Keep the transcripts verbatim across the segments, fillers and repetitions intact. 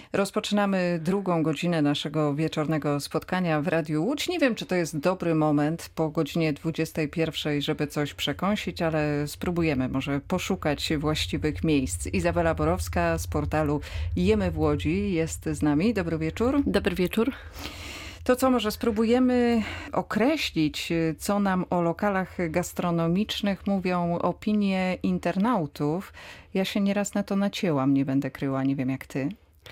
Rozpoczynamy drugą godzinę naszego wieczornego spotkania w Radiu Łódź. Nie wiem, czy to jest dobry moment po godzinie dwudziestej pierwszej, żeby coś przekąsić, ale spróbujemy może poszukać właściwych miejsc. Izabela Borowska z portalu Jemy w Łodzi jest z nami. Dobry wieczór. Dobry wieczór. To co, może spróbujemy określić, co nam o lokalach gastronomicznych mówią opinie internautów. Ja się nieraz na to nacięłam, nie będę kryła, nie wiem jak ty.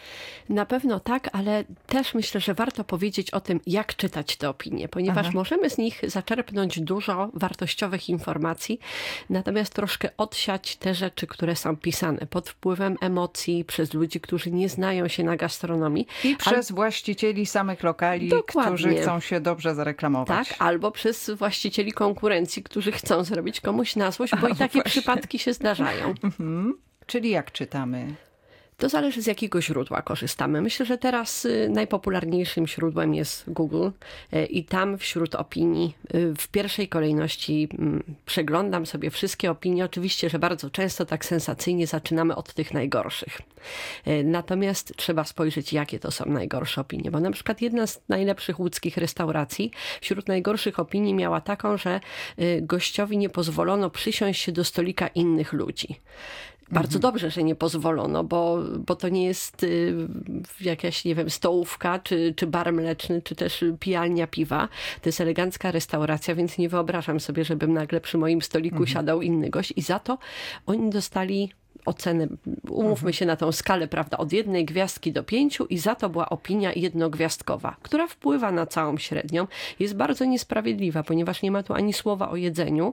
Na pewno tak, ale też myślę, że warto powiedzieć o tym, jak czytać te opinie, ponieważ Aha. możemy z nich zaczerpnąć dużo wartościowych informacji, natomiast troszkę odsiać te rzeczy, które są pisane pod wpływem emocji, przez ludzi, którzy nie znają się na gastronomii. I przez Al... właścicieli samych lokali, Dokładnie. którzy chcą się dobrze zareklamować. Tak, albo przez właścicieli konkurencji, którzy chcą zrobić komuś na złość, bo A, i takie właśnie. przypadki się zdarzają. Mhm. Czyli jak czytamy? To zależy, z jakiego źródła korzystamy. Myślę, że teraz najpopularniejszym źródłem jest Google i tam wśród opinii w pierwszej kolejności przeglądam sobie wszystkie opinie. Oczywiście, że bardzo często tak sensacyjnie zaczynamy od tych najgorszych. Natomiast trzeba spojrzeć, jakie to są najgorsze opinie, bo na przykład jedna z najlepszych łódzkich restauracji wśród najgorszych opinii miała taką, że gościowi nie pozwolono przysiąść się do stolika innych ludzi. Bardzo mhm. dobrze, że nie pozwolono, bo, bo to nie jest y, jakaś, nie wiem, stołówka, czy, czy bar mleczny, czy też pijalnia piwa. To jest elegancka restauracja, więc nie wyobrażam sobie, żebym nagle przy moim stoliku mhm. siadał inny gość. I za to oni dostali ocenę, umówmy się na tą skalę, prawda, od jednej gwiazdki do pięciu i za to była opinia jednogwiazdkowa, która wpływa na całą średnią. Jest bardzo niesprawiedliwa, ponieważ nie ma tu ani słowa o jedzeniu,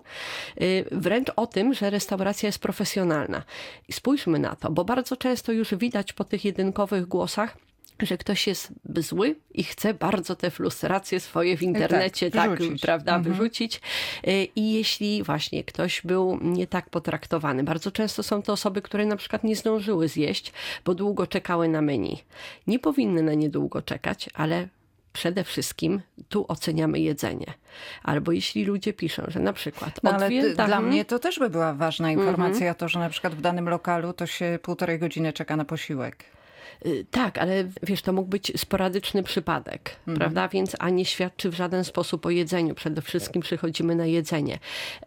wręcz o tym, że restauracja jest profesjonalna. I spójrzmy na to, bo bardzo często już widać po tych jedynkowych głosach, że ktoś jest zły i chce bardzo te frustracje swoje w internecie tak, tak prawda, mhm. wyrzucić. I jeśli właśnie ktoś był nie tak potraktowany, bardzo często są to osoby, które na przykład nie zdążyły zjeść, bo długo czekały na menu. Nie powinny na nie długo czekać, ale przede wszystkim tu oceniamy jedzenie. Albo jeśli ludzie piszą, że na przykład... No ale ty, dla mnie to też by była ważna informacja, mm-hmm. to, że na przykład w danym lokalu to się półtorej godziny czeka na posiłek. Tak, ale wiesz, to mógł być sporadyczny przypadek, mhm. prawda? Więc a nie świadczy w żaden sposób o jedzeniu. Przede wszystkim przychodzimy na jedzenie.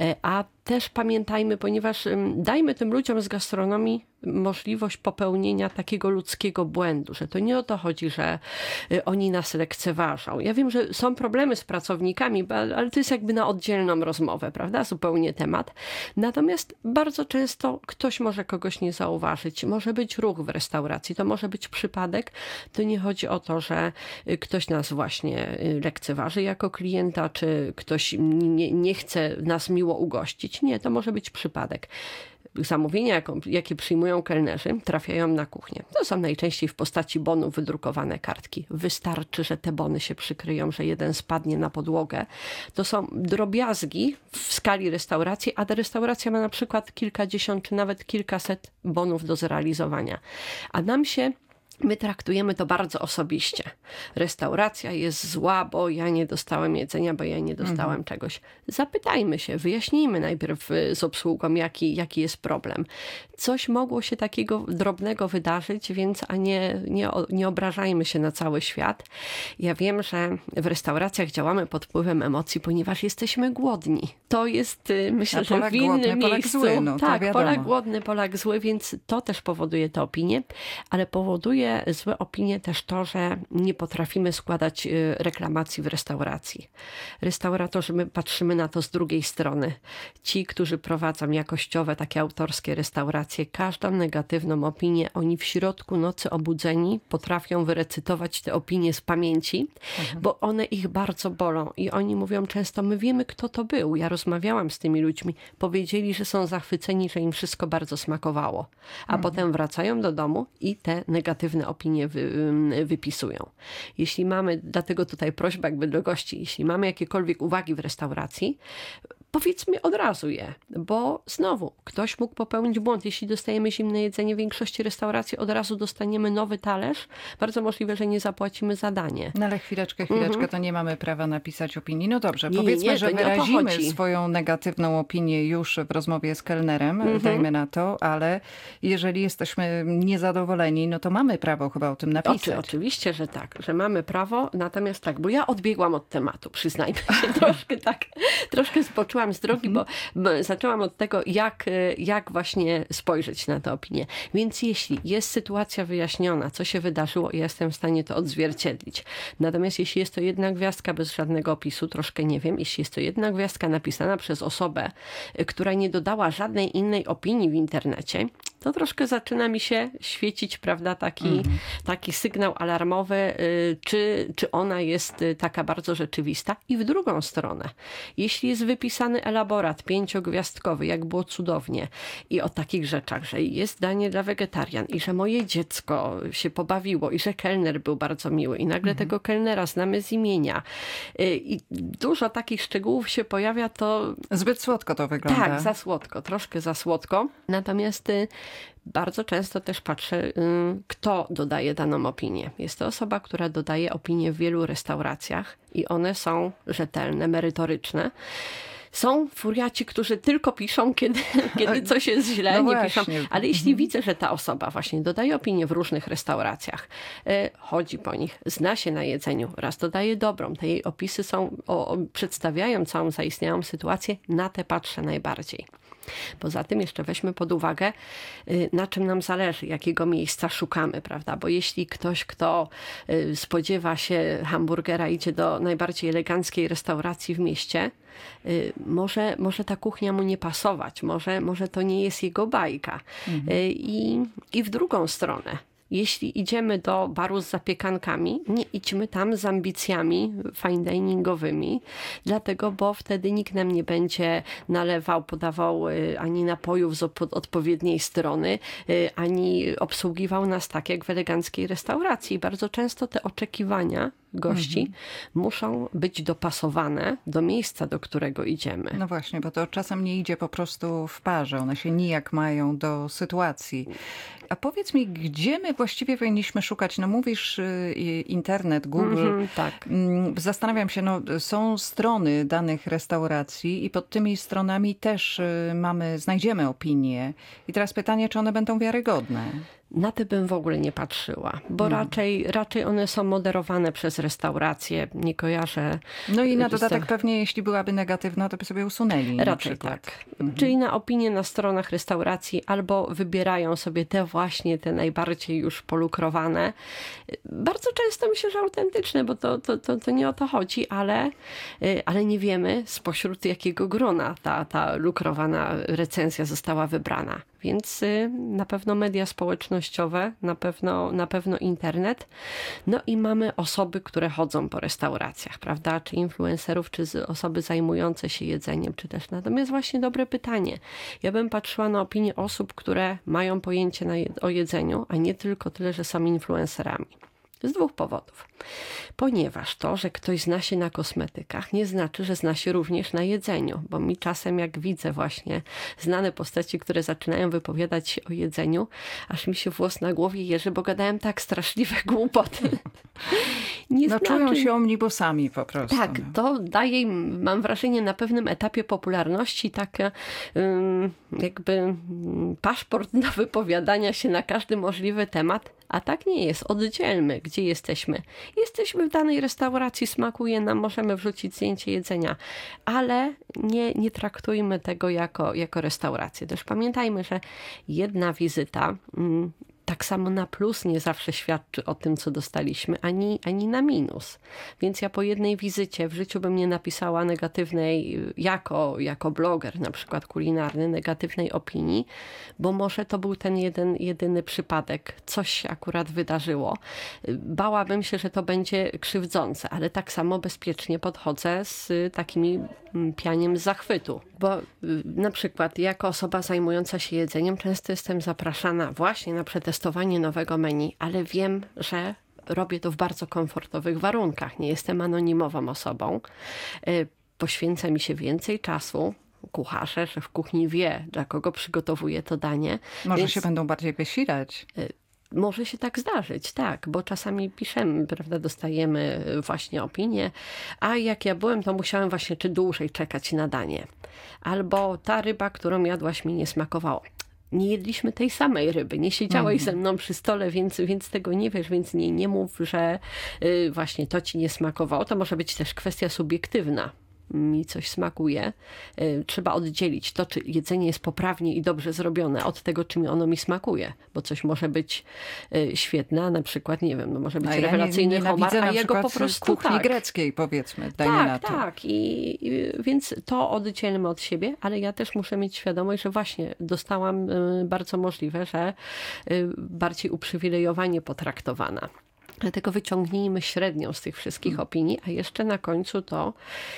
A też pamiętajmy, ponieważ dajmy tym ludziom z gastronomii możliwość popełnienia takiego ludzkiego błędu, że to nie o to chodzi, że oni nas lekceważą. Ja wiem, że są problemy z pracownikami, ale to jest jakby na oddzielną rozmowę, prawda? Zupełnie temat. Natomiast bardzo często ktoś może kogoś nie zauważyć. Może być ruch w restauracji, to może być przypadek. To nie chodzi o to, że ktoś nas właśnie lekceważy jako klienta, czy ktoś nie, nie chce nas miło ugościć. Nie, to może być przypadek. Zamówienia, jakie przyjmują kelnerzy, trafiają na kuchnię. To są najczęściej w postaci bonów wydrukowane kartki. Wystarczy, że te bony się przykryją, że jeden spadnie na podłogę. To są drobiazgi w skali restauracji, a ta restauracja ma na przykład kilkadziesiąt czy nawet kilkaset bonów do zrealizowania. A nam się My traktujemy to bardzo osobiście. Restauracja jest zła, bo ja nie dostałem jedzenia, bo ja nie dostałem mhm. czegoś. Zapytajmy się, wyjaśnijmy najpierw z obsługą, jaki, jaki jest problem. Coś mogło się takiego drobnego wydarzyć, więc a nie, nie, nie obrażajmy się na cały świat. Ja wiem, że w restauracjach działamy pod wpływem emocji, ponieważ jesteśmy głodni. To jest, myślę, że w innym głodny, miejscu. Polak zły, no, tak, Polak głodny, Polak zły, więc to też powoduje te opinie, ale powoduje złe opinie też to, że nie potrafimy składać reklamacji w restauracji. Restauratorzy, my patrzymy na to z drugiej strony. Ci, którzy prowadzą jakościowe, takie autorskie restauracje, każdą negatywną opinię, oni w środku nocy obudzeni potrafią wyrecytować te opinie z pamięci, mhm. bo one ich bardzo bolą i oni mówią często, my wiemy, kto to był. Ja rozmawiałam z tymi ludźmi, powiedzieli, że są zachwyceni, że im wszystko bardzo smakowało. A mhm. potem wracają do domu i te negatywne opinie wy, wypisują. Jeśli mamy, dlatego tutaj prośba jakby do gości, jeśli mamy jakiekolwiek uwagi w restauracji, powiedzmy od razu je, bo znowu ktoś mógł popełnić błąd. Jeśli dostajemy zimne jedzenie, w większości restauracji od razu dostaniemy nowy talerz. Bardzo możliwe, że nie zapłacimy za danie. No ale chwileczkę, chwileczkę, mhm. to nie mamy prawa napisać opinii. No dobrze, nie, powiedzmy, nie, nie, że wyrazimy swoją negatywną opinię już w rozmowie z kelnerem, mhm. dajmy na to, ale jeżeli jesteśmy niezadowoleni, no to mamy prawo chyba o tym napisać. Oczy, oczywiście, że tak, że mamy prawo, natomiast tak, bo ja odbiegłam od tematu, przyznajmy się, troszkę tak, troszkę zboczyłam z drogi, bo, bo zaczęłam od tego, jak, jak właśnie spojrzeć na tę opinię. Więc jeśli jest sytuacja wyjaśniona, co się wydarzyło, ja jestem w stanie to odzwierciedlić. Natomiast jeśli jest to jedna gwiazdka bez żadnego opisu, troszkę nie wiem, jeśli jest to jedna gwiazdka napisana przez osobę, która nie dodała żadnej innej opinii w internecie, to troszkę zaczyna mi się świecić, prawda, taki, mm. taki sygnał alarmowy, czy, czy ona jest taka bardzo rzeczywista. I w drugą stronę, jeśli jest wypisany elaborat pięciogwiazdkowy, jak było cudownie, i o takich rzeczach, że jest danie dla wegetarian i że moje dziecko się pobawiło i że kelner był bardzo miły i nagle mm. tego kelnera znamy z imienia i dużo takich szczegółów się pojawia, to... Zbyt słodko to wygląda. Tak, za słodko, troszkę za słodko. Natomiast bardzo często też patrzę, kto dodaje daną opinię. Jest to osoba, która dodaje opinię w wielu restauracjach i one są rzetelne, merytoryczne. Są furiaci, którzy tylko piszą, kiedy, kiedy coś jest źle, no nie właśnie. piszą. Ale jeśli mhm. widzę, że ta osoba właśnie dodaje opinię w różnych restauracjach, chodzi po nich, zna się na jedzeniu, raz dodaje dobrą, te jej opisy są, o, o, przedstawiają całą zaistniałą sytuację, na te patrzę najbardziej. Poza tym jeszcze weźmy pod uwagę, na czym nam zależy, jakiego miejsca szukamy, prawda? Bo jeśli ktoś, kto spodziewa się hamburgera, idzie do najbardziej eleganckiej restauracji w mieście, może, może ta kuchnia mu nie pasować, może, może to nie jest jego bajka. Mhm. I, I w drugą stronę. Jeśli idziemy do baru z zapiekankami, nie idźmy tam z ambicjami fine diningowymi, dlatego, bo wtedy nikt nam nie będzie nalewał, podawał ani napojów z odpowiedniej strony, ani obsługiwał nas tak jak w eleganckiej restauracji. Bardzo często te oczekiwania gości mhm. muszą być dopasowane do miejsca, do którego idziemy. No właśnie, bo to czasem nie idzie po prostu w parze. One się nijak mają do sytuacji. A powiedz mi, gdzie my właściwie powinniśmy szukać? No mówisz internet, Google. Mhm, tak. Zastanawiam się, no są strony danych restauracji i pod tymi stronami też mamy, znajdziemy opinie. I teraz pytanie, czy one będą wiarygodne? Na te bym w ogóle nie patrzyła, bo hmm. raczej, raczej one są moderowane przez restauracje. Nie kojarzę. No i na dodatek pewnie, jeśli byłaby negatywna, to by sobie usunęli. Raczej tak. Mhm. Czyli na opinie na stronach restauracji albo wybierają sobie te właśnie, te najbardziej już polukrowane. Bardzo często myślę, że autentyczne, bo to, to, to, to nie o to chodzi, ale, ale nie wiemy spośród jakiego grona ta, ta lukrowana recenzja została wybrana. Więc na pewno media społecznościowe, na pewno, na pewno internet. No i mamy osoby, które chodzą po restauracjach, prawda? Czy influencerów, czy osoby zajmujące się jedzeniem, czy też. Natomiast właśnie dobre pytanie. Ja bym patrzyła na opinie osób, które mają pojęcie na je- o jedzeniu, a nie tylko tyle, że są influencerami. Z dwóch powodów. Ponieważ to, że ktoś zna się na kosmetykach, nie znaczy, że zna się również na jedzeniu. Bo mi czasem, jak widzę właśnie znane postaci, które zaczynają wypowiadać się o jedzeniu, aż mi się włos na głowie jeży, bo gadałem tak straszliwe głupoty. Nie no znaczy... czują się omnibusami po prostu. Tak, to daje im, mam wrażenie, na pewnym etapie popularności takie um, jakby paszport do wypowiadania się na każdy możliwy temat. A tak nie jest. Oddzielmy, gdzie jesteśmy. Jesteśmy w danej restauracji, smakuje nam, możemy wrzucić zdjęcie jedzenia, ale nie, nie traktujmy tego jako, jako restaurację. Też pamiętajmy, że jedna wizyta mm, tak samo na plus nie zawsze świadczy o tym, co dostaliśmy, ani, ani na minus. Więc ja po jednej wizycie w życiu bym nie napisała negatywnej, jako, jako bloger na przykład kulinarny, negatywnej opinii, bo może to był ten jeden, jedyny przypadek, coś się akurat wydarzyło. Bałabym się, że to będzie krzywdzące, ale tak samo bezpiecznie podchodzę z takimi pianiem z zachwytu. Bo na przykład jako osoba zajmująca się jedzeniem często jestem zapraszana właśnie na przetestowanie nowego menu, ale wiem, że robię to w bardzo komfortowych warunkach. Nie jestem anonimową osobą. Poświęca mi się więcej czasu, kucharze, szef kuchni wie, dla kogo przygotowuje to danie. Może Więc się będą bardziej wysilać. może się tak zdarzyć, tak, bo czasami piszemy, prawda, dostajemy właśnie opinię, a jak ja byłem, to musiałem właśnie czy dłużej czekać na danie. Albo ta ryba, którą jadłaś, mi nie smakowała. Nie jedliśmy tej samej ryby, nie siedziałeś ze mną przy stole, więc, więc tego nie wiesz, więc nie, nie mów, że y, właśnie to ci nie smakowało. To może być też kwestia subiektywna. Mi coś smakuje. Y, trzeba oddzielić to, czy jedzenie jest poprawnie i dobrze zrobione od tego, czy mi ono mi smakuje. Bo coś może być y, świetne, a na przykład, nie wiem, no może być A ja rewelacyjny nie, homar, nienawidzę a na jego po przykład prostu kuchni tak. greckiej, powiedzmy, dajmy na Tak, to. tak. I, I więc to oddzielmy od siebie, ale ja też muszę mieć świadomość, że właśnie dostałam y, bardzo możliwe, że y, bardziej uprzywilejowanie potraktowana. Dlatego wyciągnijmy średnią z tych wszystkich opinii, a jeszcze na końcu to,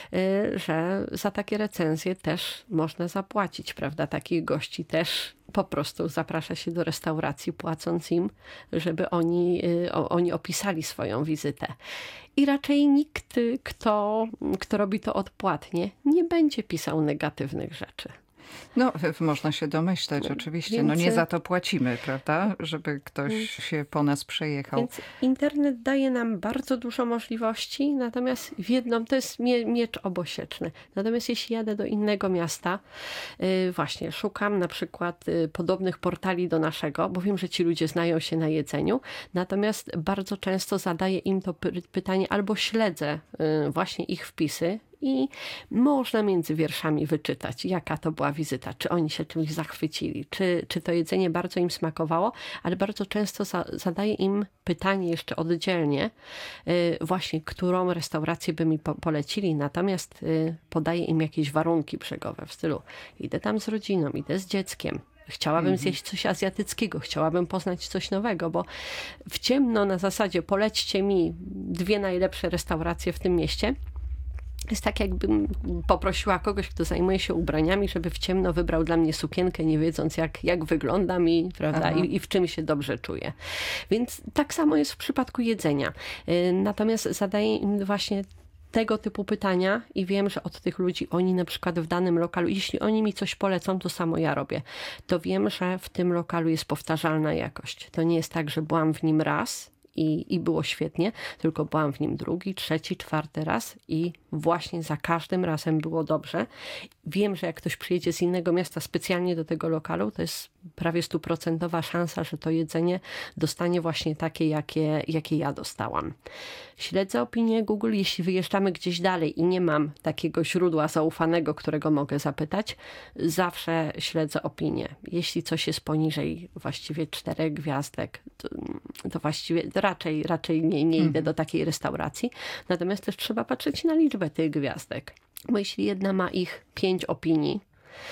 y, że za takie recenzje też można zapłacić, prawda? Takich gości też po prostu zaprasza się do restauracji, płacąc im, żeby oni, y, o, oni opisali swoją wizytę. I raczej nikt, kto, kto robi to odpłatnie, nie będzie pisał negatywnych rzeczy. No, można się domyśleć, oczywiście. Więc... No nie za to płacimy, prawda? Żeby ktoś się po nas przejechał. Więc internet daje nam bardzo dużo możliwości, natomiast w jedną to jest mie miecz obosieczny. Natomiast jeśli jadę do innego miasta, yy, właśnie szukam na przykład yy, podobnych portali do naszego, bo wiem, że ci ludzie znają się na jedzeniu, natomiast bardzo często zadaję im to py pytanie albo śledzę yy, właśnie ich wpisy, i można między wierszami wyczytać, jaka to była wizyta, czy oni się czymś zachwycili, czy, czy to jedzenie bardzo im smakowało, ale bardzo często za, zadaję im pytanie jeszcze oddzielnie, yy, właśnie którą restaurację by mi po, polecili, natomiast yy, podaję im jakieś warunki brzegowe w stylu idę tam z rodziną, idę z dzieckiem. Chciałabym mm-hmm. zjeść coś azjatyckiego, chciałabym poznać coś nowego, bo w ciemno na zasadzie polećcie mi dwie najlepsze restauracje w tym mieście. Jest tak, jakbym poprosiła kogoś, kto zajmuje się ubraniami, żeby w ciemno wybrał dla mnie sukienkę, nie wiedząc jak, jak wyglądam i, prawda, i, i w czym się dobrze czuję. Więc tak samo jest w przypadku jedzenia. Natomiast zadaję im właśnie tego typu pytania i wiem, że od tych ludzi oni na przykład w danym lokalu, jeśli oni mi coś polecą, to samo ja robię. To wiem, że w tym lokalu jest powtarzalna jakość. To nie jest tak, że byłam w nim raz I, i było świetnie, tylko byłam w nim drugi, trzeci, czwarty raz i właśnie za każdym razem było dobrze. Wiem, że jak ktoś przyjedzie z innego miasta specjalnie do tego lokalu, to jest prawie stuprocentowa szansa, że to jedzenie dostanie właśnie takie, jakie, jakie ja dostałam. Śledzę opinię Google, jeśli wyjeżdżamy gdzieś dalej i nie mam takiego źródła zaufanego, którego mogę zapytać, zawsze śledzę opinię. Jeśli coś jest poniżej właściwie czterech gwiazdek, to, to właściwie to raczej, raczej nie, nie idę do takiej restauracji. Natomiast też trzeba patrzeć na liczbę tych gwiazdek. Bo jeśli jedna ma ich pięć opinii,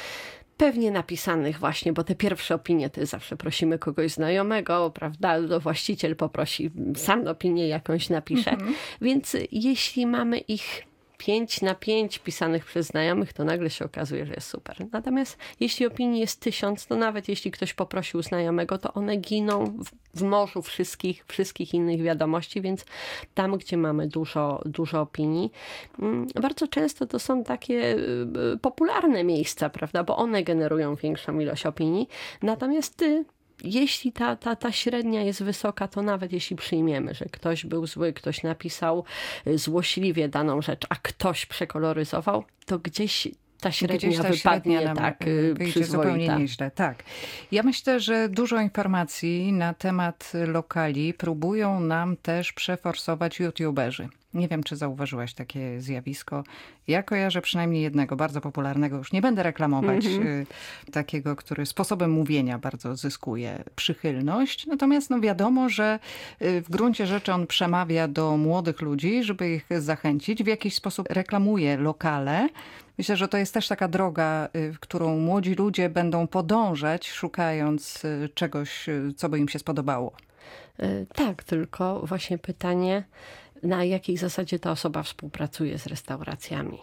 pewnie napisanych właśnie, bo te pierwsze opinie to zawsze prosimy kogoś znajomego, prawda? Właściciel poprosi, sam opinię jakąś napisze. Mhm. Więc jeśli mamy ich pięć na pięć pisanych przez znajomych, to nagle się okazuje, że jest super. Natomiast jeśli opinii jest tysiąc, to nawet jeśli ktoś poprosił znajomego, to one giną w, w morzu wszystkich, wszystkich innych wiadomości, więc tam, gdzie mamy dużo, dużo opinii, bardzo często to są takie popularne miejsca, prawda, bo one generują większą ilość opinii. Natomiast ty Jeśli ta, ta, ta średnia jest wysoka, to nawet jeśli przyjmiemy, że ktoś był zły, ktoś napisał złośliwie daną rzecz, a ktoś przekoloryzował, to gdzieś ta średnia Gdzieś ta wypadnie średnia tak wyjdzie zupełnie nieźle. Tak. Ja myślę, że dużo informacji na temat lokali próbują nam też przeforsować youtuberzy. Nie wiem, czy zauważyłaś takie zjawisko. Ja kojarzę przynajmniej jednego, bardzo popularnego. Już nie będę reklamować mm-hmm. takiego, który sposobem mówienia bardzo zyskuje przychylność. Natomiast no wiadomo, że w gruncie rzeczy on przemawia do młodych ludzi, żeby ich zachęcić. W jakiś sposób reklamuje lokale. Myślę, że to jest też taka droga, w którą młodzi ludzie będą podążać, szukając czegoś, co by im się spodobało. Tak, tylko właśnie pytanie, na jakiej zasadzie ta osoba współpracuje z restauracjami.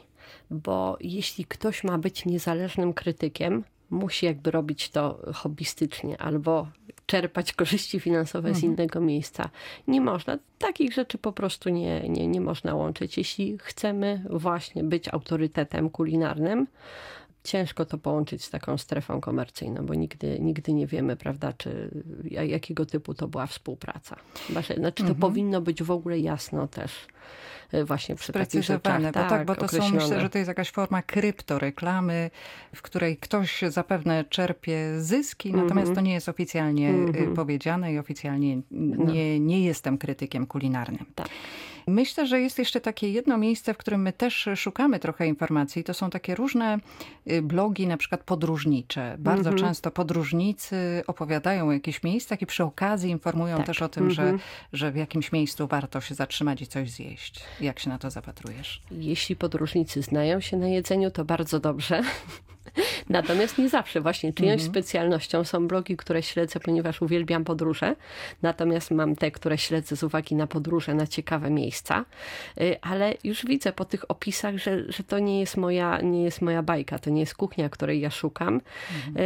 Bo jeśli ktoś ma być niezależnym krytykiem, musi jakby robić to hobbystycznie albo czerpać korzyści finansowe mhm. z innego miejsca. Nie można. Takich rzeczy po prostu nie, nie, nie można łączyć. Jeśli chcemy właśnie być autorytetem kulinarnym, ciężko to połączyć z taką strefą komercyjną, bo nigdy, nigdy nie wiemy, prawda, czy jakiego typu to była współpraca. Znaczy, to mhm. powinno być w ogóle jasno też właśnie przy takich rzeczach. Bo tak, tak, bo to są, myślę, że to jest jakaś forma kryptoreklamy, w której ktoś zapewne czerpie zyski, mm-hmm. natomiast to nie jest oficjalnie mm-hmm. powiedziane i oficjalnie no. nie, nie jestem krytykiem kulinarnym. Tak. Myślę, że jest jeszcze takie jedno miejsce, w którym my też szukamy trochę informacji. To są takie różne blogi, na przykład podróżnicze. Bardzo mm-hmm. często podróżnicy opowiadają o jakichś miejscach i przy okazji informują tak. też o tym, mm-hmm. że, że w jakimś miejscu warto się zatrzymać i coś zjeść. Jak się na to zapatrujesz? Jeśli podróżnicy znają się na jedzeniu, to bardzo dobrze. Natomiast nie zawsze właśnie czyjąś mm-hmm. specjalnością są blogi, które śledzę, ponieważ uwielbiam podróże. Natomiast mam te, które śledzę z uwagi na podróże, na ciekawe miejsca. Ale już widzę po tych opisach, że, że to nie jest moja, nie jest moja bajka, to nie jest kuchnia, której ja szukam. Mm-hmm.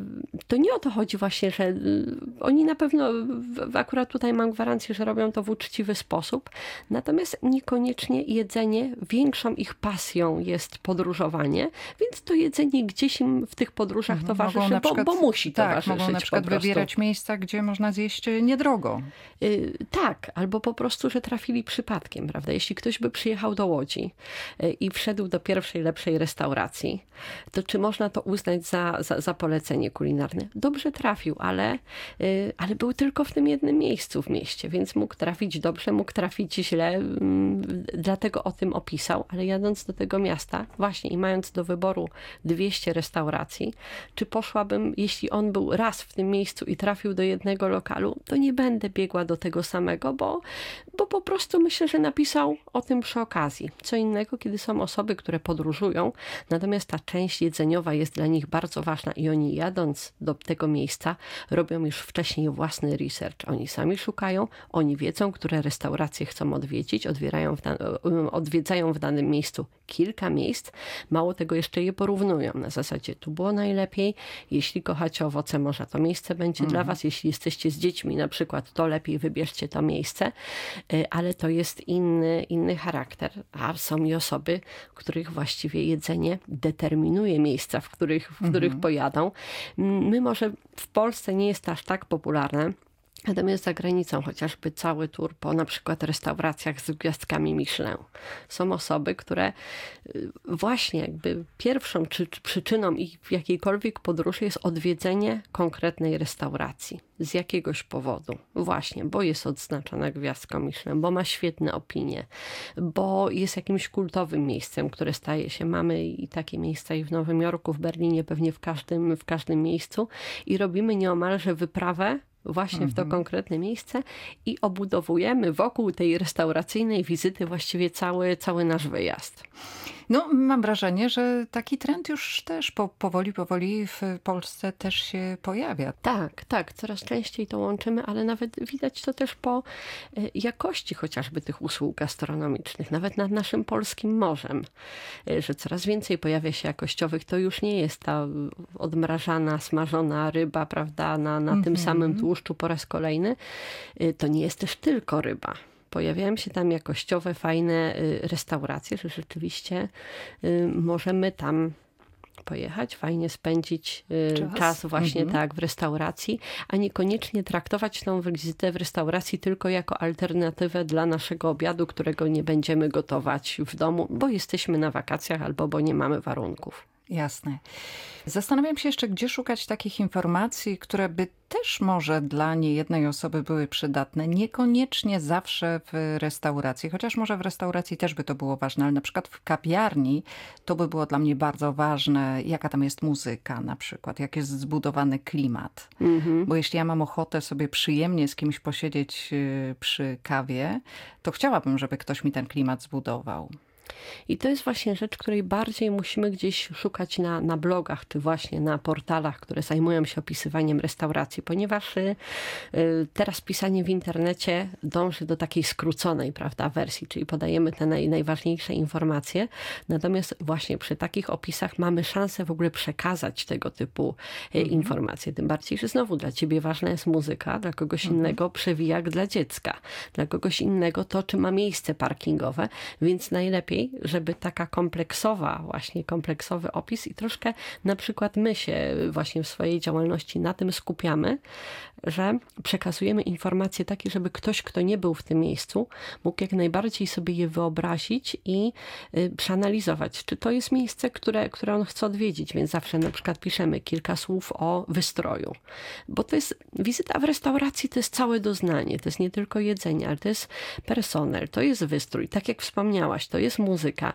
To nie o to chodzi właśnie, że oni na pewno, akurat tutaj mam gwarancję, że robią to w uczciwy sposób. Natomiast niekoniecznie jedzenie, większą ich pasją jest podróżowanie, więc to jedzenie gdzieś im w tych podróżach mhm, towarzyszy, przykład, bo, bo musi tak, towarzyszyć. Mogą na przykład wybierać miejsca, gdzie można zjeść niedrogo. Yy, tak, albo po prostu, że trafili przypadkiem, prawda? Jeśli ktoś by przyjechał do Łodzi yy, i wszedł do pierwszej, lepszej restauracji, to czy można to uznać za, za, za polecenie kulinarne? Dobrze trafił, ale, yy, ale był tylko w tym jednym miejscu w mieście, więc mógł trafić dobrze, mógł trafić źle, yy, dlatego o tym opisał, ale jadąc do tego miasta, właśnie i mając do wyboru dwieście restauracji, czy poszłabym, jeśli on był raz w tym miejscu i trafił do jednego lokalu, to nie będę biegła do tego samego, bo, bo po prostu myślę, że napisał o tym przy okazji. Co innego, kiedy są osoby, które podróżują, natomiast ta część jedzeniowa jest dla nich bardzo ważna i oni jadąc do tego miejsca robią już wcześniej własny research. Oni sami szukają, oni wiedzą, które restauracje chcą odwiedzić, odwiedzają w, dan- odwiedzają w danym miejscu kilka miejsc, mało tego jeszcze je porównują. Na zasadzie tu było najlepiej, jeśli kochacie owoce morza, to miejsce będzie mm. dla was, jeśli jesteście z dziećmi na przykład, to lepiej wybierzcie to miejsce, ale to jest inny, inny charakter. A są i osoby, których właściwie jedzenie determinuje miejsca, w których, w których mm-hmm. pojadą. My może w Polsce nie jest aż tak popularne, natomiast za granicą chociażby cały tour po na przykład restauracjach z gwiazdkami Michelin. Są osoby, które właśnie jakby pierwszą czy, czy przyczyną ich w jakiejkolwiek podróży jest odwiedzenie konkretnej restauracji. Z jakiegoś powodu. Właśnie, bo jest odznaczona gwiazdką Michelin, bo ma świetne opinie, bo jest jakimś kultowym miejscem, które staje się. Mamy i takie miejsca i w Nowym Jorku, w Berlinie, pewnie w każdym, w każdym miejscu i robimy nieomalże wyprawę właśnie w to konkretne miejsce i obudowujemy wokół tej restauracyjnej wizyty właściwie cały, cały nasz wyjazd. No, mam wrażenie, że taki trend już też po, powoli, powoli w Polsce też się pojawia. Tak, tak, coraz częściej to łączymy, ale nawet widać to też po jakości chociażby tych usług gastronomicznych, nawet nad naszym polskim morzem, że coraz więcej pojawia się jakościowych, to już nie jest ta odmrażana, smażona ryba, prawda, na, na mm-hmm. tym samym tłuszczu po raz kolejny. To nie jest też tylko ryba. Pojawiają się tam jakościowe, fajne restauracje, że rzeczywiście możemy tam pojechać, fajnie spędzić czas, czas właśnie mhm. tak w restauracji, a niekoniecznie traktować tą wizytę w restauracji tylko jako alternatywę dla naszego obiadu, którego nie będziemy gotować w domu, bo jesteśmy na wakacjach albo bo nie mamy warunków. Jasne. Zastanawiam się jeszcze, gdzie szukać takich informacji, które by też może dla niejednej osoby były przydatne. Niekoniecznie zawsze w restauracji, chociaż może w restauracji też by to było ważne, ale na przykład w kawiarni to by było dla mnie bardzo ważne, jaka tam jest muzyka na przykład, jak jest zbudowany klimat. Mhm. Bo jeśli ja mam ochotę sobie przyjemnie z kimś posiedzieć przy kawie, to chciałabym, żeby ktoś mi ten klimat zbudował. I to jest właśnie rzecz, której bardziej musimy gdzieś szukać na, na blogach, czy właśnie na portalach, które zajmują się opisywaniem restauracji, ponieważ y, y, teraz pisanie w internecie dąży do takiej skróconej, prawda, wersji, czyli podajemy te naj, najważniejsze informacje, natomiast właśnie przy takich opisach mamy szansę w ogóle przekazać tego typu y, mhm. informacje, tym bardziej, że znowu dla ciebie ważna jest muzyka, dla kogoś mhm. innego przewijak dla dziecka, dla kogoś innego to, czy ma miejsce parkingowe, więc najlepiej najlepiej, żeby taka kompleksowa, właśnie kompleksowy opis i troszkę na przykład my się właśnie w swojej działalności na tym skupiamy, że przekazujemy informacje takie, żeby ktoś, kto nie był w tym miejscu, mógł jak najbardziej sobie je wyobrazić i przeanalizować, czy to jest miejsce, które, które on chce odwiedzić, więc zawsze na przykład piszemy kilka słów o wystroju, bo to jest wizyta w restauracji, to jest całe doznanie, to jest nie tylko jedzenie, ale to jest personel, to jest wystrój, tak jak wspomniałaś, to jest muzyka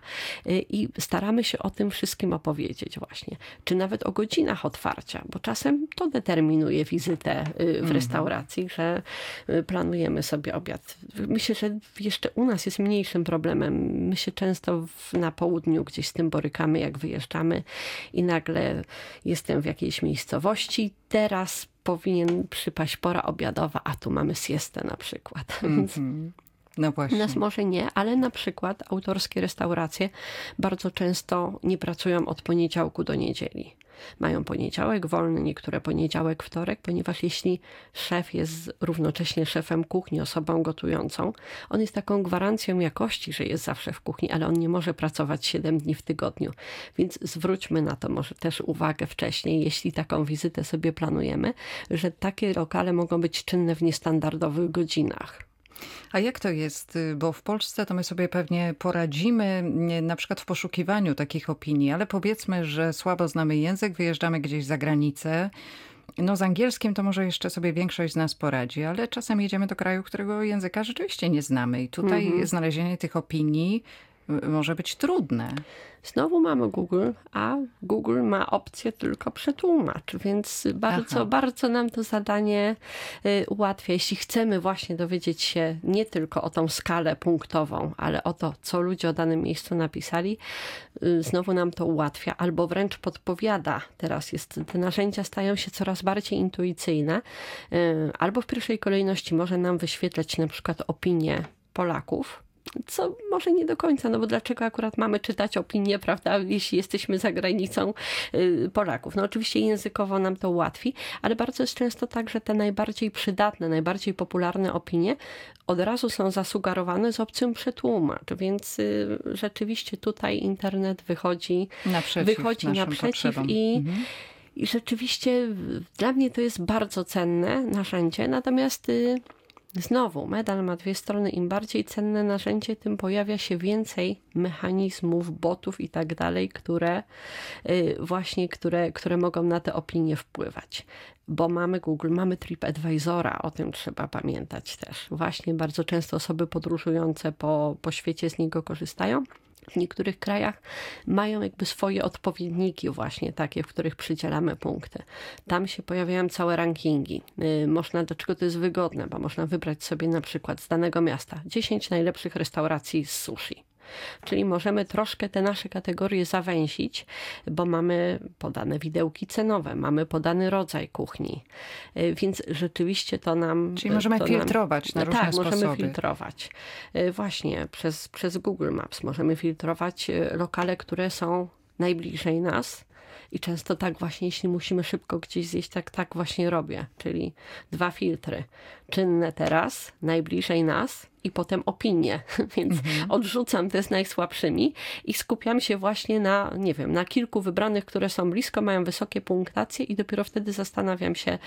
i staramy się o tym wszystkim opowiedzieć właśnie, czy nawet o godzinach otwarcia, bo czasem to determinuje wizytę w restauracji, że planujemy sobie obiad. Myślę, że jeszcze u nas jest mniejszym problemem. My się często w, na południu gdzieś z tym borykamy, jak wyjeżdżamy i nagle jestem w jakiejś miejscowości. Teraz powinien przypaść pora obiadowa, a tu mamy siestę na przykład. Mm-hmm. No właśnie. U nas może nie, ale na przykład autorskie restauracje bardzo często nie pracują od poniedziałku do niedzieli. Mają poniedziałek wolny, niektóre poniedziałek, wtorek, ponieważ jeśli szef jest równocześnie szefem kuchni, osobą gotującą, on jest taką gwarancją jakości, że jest zawsze w kuchni, ale on nie może pracować siedem dni w tygodniu. Więc zwróćmy na to może też uwagę wcześniej, jeśli taką wizytę sobie planujemy, że takie lokale mogą być czynne w niestandardowych godzinach. A jak to jest? Bo w Polsce to my sobie pewnie poradzimy na przykład w poszukiwaniu takich opinii, ale powiedzmy, że słabo znamy język, wyjeżdżamy gdzieś za granicę. No z angielskim to może jeszcze sobie większość z nas poradzi, ale czasem jedziemy do kraju, którego języka rzeczywiście nie znamy i tutaj mhm. znalezienie tych opinii może być trudne. Znowu mamy Google, a Google ma opcję tylko przetłumacz, więc bardzo, Aha. bardzo nam to zadanie ułatwia. Jeśli chcemy właśnie dowiedzieć się nie tylko o tą skalę punktową, ale o to, co ludzie o danym miejscu napisali, znowu nam to ułatwia albo wręcz podpowiada. Teraz jest, te narzędzia stają się coraz bardziej intuicyjne, albo w pierwszej kolejności może nam wyświetlać na przykład opinie Polaków, co może nie do końca, no bo dlaczego akurat mamy czytać opinie, prawda, jeśli jesteśmy za granicą y, Polaków. No oczywiście językowo nam to ułatwi, ale bardzo jest często tak, że te najbardziej przydatne, najbardziej popularne opinie od razu są zasugerowane z opcją przetłumacz, więc y, rzeczywiście tutaj internet wychodzi naprzeciw, wychodzi naprzeciw i mhm. I rzeczywiście dla mnie to jest bardzo cenne narzędzie, natomiast y, znowu, medal ma dwie strony. Im bardziej cenne narzędzie, tym pojawia się więcej mechanizmów, botów i tak dalej, które właśnie, które, które mogą na te opinie wpływać. Bo mamy Google, mamy TripAdvisora, o tym trzeba pamiętać też. Właśnie bardzo często osoby podróżujące po, po świecie z niego korzystają. W niektórych krajach mają jakby swoje odpowiedniki właśnie takie, w których przydzielamy punkty. Tam się pojawiają całe rankingi. Można, dlaczego to jest wygodne, bo można wybrać sobie na przykład z danego miasta dziesięć najlepszych restauracji z sushi. Czyli możemy troszkę te nasze kategorie zawęzić, bo mamy podane widełki cenowe, mamy podany rodzaj kuchni, więc rzeczywiście to nam... Czyli możemy filtrować nam, na różne tak, sposoby. Tak, możemy filtrować. Właśnie przez, przez Google Maps możemy filtrować lokale, które są najbliżej nas. I często tak właśnie, jeśli musimy szybko gdzieś zjeść, tak, tak właśnie robię. Czyli dwa filtry. Czynne teraz, najbliżej nas i potem opinie. Więc mhm. odrzucam te z najsłabszymi i skupiam się właśnie na, nie wiem, na kilku wybranych, które są blisko, mają wysokie punktacje i dopiero wtedy zastanawiam się,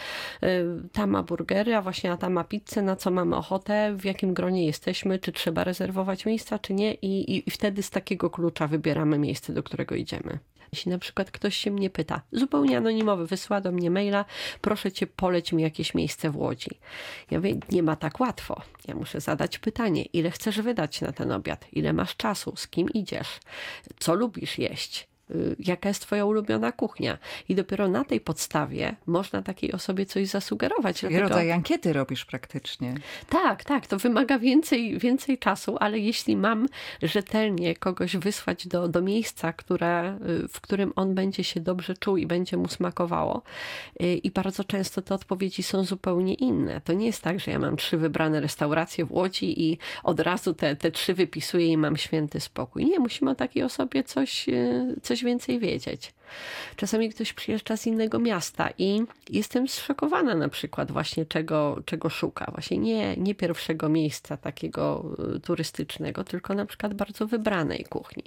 ta ma burgery, a właśnie a ta ma pizzę, na co mamy ochotę, w jakim gronie jesteśmy, czy trzeba rezerwować miejsca, czy nie i, i, i wtedy z takiego klucza wybieramy miejsce, do którego idziemy. Jeśli na przykład ktoś się mnie pyta, zupełnie anonimowy, wysyła do mnie maila, proszę cię, poleć mi jakieś miejsce w Łodzi. Ja mówię, nie ma tak łatwo. Ja muszę zadać pytanie, ile chcesz wydać na ten obiad, ile masz czasu, z kim idziesz, co lubisz jeść, jaka jest twoja ulubiona kuchnia. I dopiero na tej podstawie można takiej osobie coś zasugerować. I Dlatego... rodzaj ankiety robisz praktycznie. Tak, tak. To wymaga więcej, więcej czasu, ale jeśli mam rzetelnie kogoś wysłać do, do miejsca, które, w którym on będzie się dobrze czuł i będzie mu smakowało i bardzo często te odpowiedzi są zupełnie inne. To nie jest tak, że ja mam trzy wybrane restauracje w Łodzi i od razu te, te trzy wypisuję i mam święty spokój. Nie, musimy o takiej osobie coś, coś coś więcej wiedzieć. Czasami ktoś przyjeżdża z innego miasta i jestem zszokowana na przykład właśnie czego, czego szuka. Właśnie nie, nie pierwszego miejsca takiego turystycznego, tylko na przykład bardzo wybranej kuchni.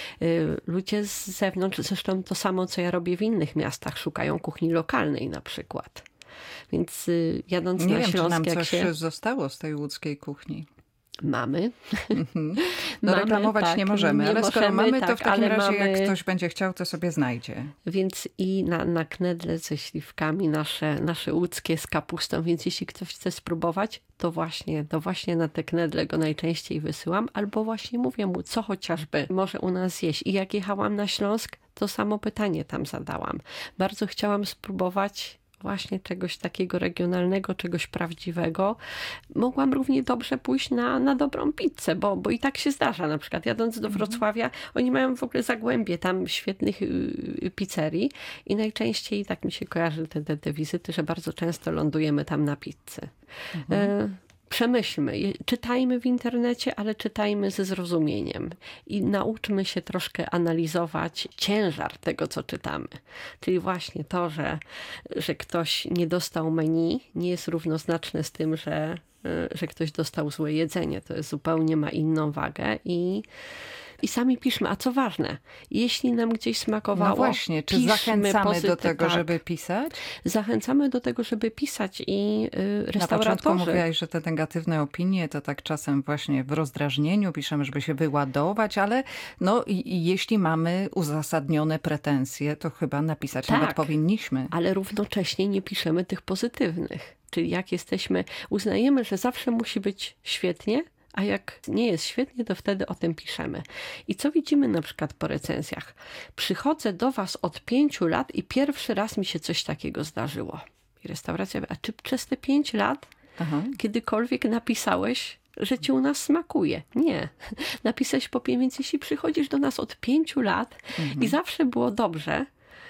Ludzie z zewnątrz, zresztą to samo co ja robię w innych miastach, szukają kuchni lokalnej na przykład. Więc jadąc nie na wiem, Śląsk, czy nam jak coś się... zostało z tej łódzkiej kuchni. Mamy. Mhm. No mamy, reklamować tak, nie możemy, nie ale skoro możemy, mamy, to tak, w takim ale razie mamy... jak ktoś będzie chciał, to sobie znajdzie. Więc i na, na knedle ze śliwkami nasze, nasze łódzkie z kapustą, więc jeśli ktoś chce spróbować, to właśnie, to właśnie na te knedle go najczęściej wysyłam, albo właśnie mówię mu, co chociażby może u nas zjeść. I jak jechałam na Śląsk, to samo pytanie tam zadałam. Bardzo chciałam spróbować właśnie czegoś takiego regionalnego, czegoś prawdziwego. Mogłam równie dobrze pójść na, na dobrą pizzę, bo, bo i tak się zdarza. Na przykład jadąc do Wrocławia, oni mają w ogóle zagłębie tam świetnych y, pizzerii i najczęściej tak mi się kojarzy te, te, te wizyty, że bardzo często lądujemy tam na pizzy. Mhm. Y Przemyślmy, czytajmy w internecie, ale czytajmy ze zrozumieniem i nauczmy się troszkę analizować ciężar tego, co czytamy. Czyli właśnie to, że, że ktoś nie dostał menu, nie jest równoznaczne z tym, że, że ktoś dostał złe jedzenie. To jest zupełnie ma inną wagę i I sami piszmy, a co ważne, jeśli nam gdzieś smakowało, no właśnie, czy zachęcamy pozytyw, do tego, tak, żeby pisać? Zachęcamy do tego, żeby pisać i y, restauratorzy. Na początku mówiłaś, że te negatywne opinie to tak czasem właśnie w rozdrażnieniu piszemy, żeby się wyładować, ale no i, i jeśli mamy uzasadnione pretensje, to chyba napisać tak, nawet powinniśmy. Ale równocześnie nie piszemy tych pozytywnych. Czyli jak jesteśmy, uznajemy, że zawsze musi być świetnie, a jak nie jest świetnie, to wtedy o tym piszemy. I co widzimy na przykład po recenzjach? Przychodzę do was od pięciu lat i pierwszy raz mi się coś takiego zdarzyło. I restauracja, a czy przez te pięć lat Aha. kiedykolwiek napisałeś, że ci u nas smakuje? Nie. Napisałeś po pięć, więc jeśli przychodzisz do nas od pięciu lat mhm. i zawsze było dobrze,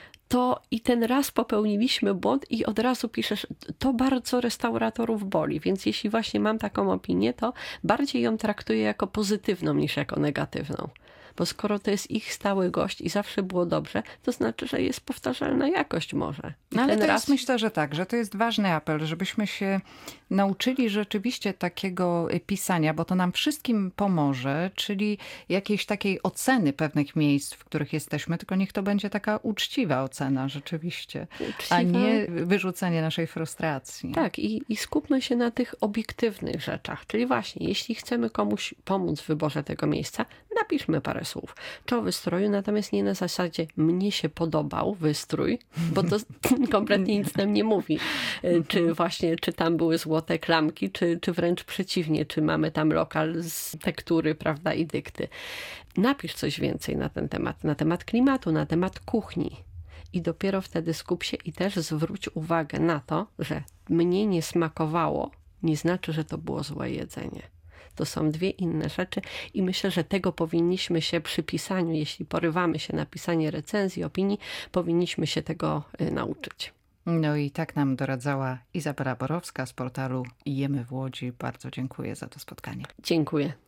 to i ten raz popełniliśmy błąd i od razu piszesz, to bardzo restauratorów boli, więc jeśli właśnie mam taką opinię, to bardziej ją traktuję jako pozytywną niż jako negatywną. Bo skoro to jest ich stały gość i zawsze było dobrze, to znaczy, że jest powtarzalna jakość może. No ale to raz... jest, myślę, że tak, że to jest ważny apel, żebyśmy się nauczyli rzeczywiście takiego pisania, bo to nam wszystkim pomoże, czyli jakiejś takiej oceny pewnych miejsc, w których jesteśmy, tylko niech to będzie taka uczciwa ocena rzeczywiście, uczciwa. A nie wyrzucenie naszej frustracji. Tak i, i skupmy się na tych obiektywnych rzeczach, czyli właśnie, jeśli chcemy komuś pomóc w wyborze tego miejsca, napiszmy parę słów. Czy o wystroju, natomiast nie na zasadzie mnie się podobał wystrój, bo to kompletnie nic nam nie mówi. Czy właśnie, czy tam były złote klamki, czy, czy wręcz przeciwnie, czy mamy tam lokal z tektury, prawda, i dykty. Napisz coś więcej na ten temat, na temat klimatu, na temat kuchni. I dopiero wtedy skup się i też zwróć uwagę na to, że mnie nie smakowało, nie znaczy, że to było złe jedzenie. To są dwie inne rzeczy i myślę, że tego powinniśmy się przy pisaniu, jeśli porywamy się na pisanie recenzji, opinii, powinniśmy się tego y, nauczyć. No i tak nam doradzała Izabela Borowska z portalu Jemy w Łodzi. Bardzo dziękuję za to spotkanie. Dziękuję.